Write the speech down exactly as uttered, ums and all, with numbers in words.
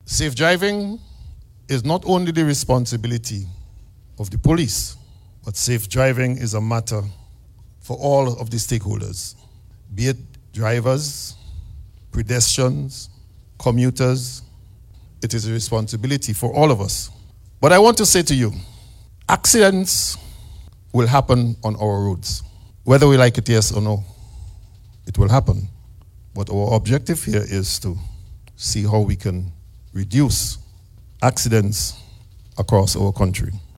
Safe driving is not only the responsibility of the police, but safe driving is a matter for all of the stakeholders, be it drivers, pedestrians, commuters. It is a responsibility for all of us. But I want to say to you, accidents will happen on our roads. Whether we like it, yes or no, it will happen. But our objective here is to see how we can reduce accidents across our country.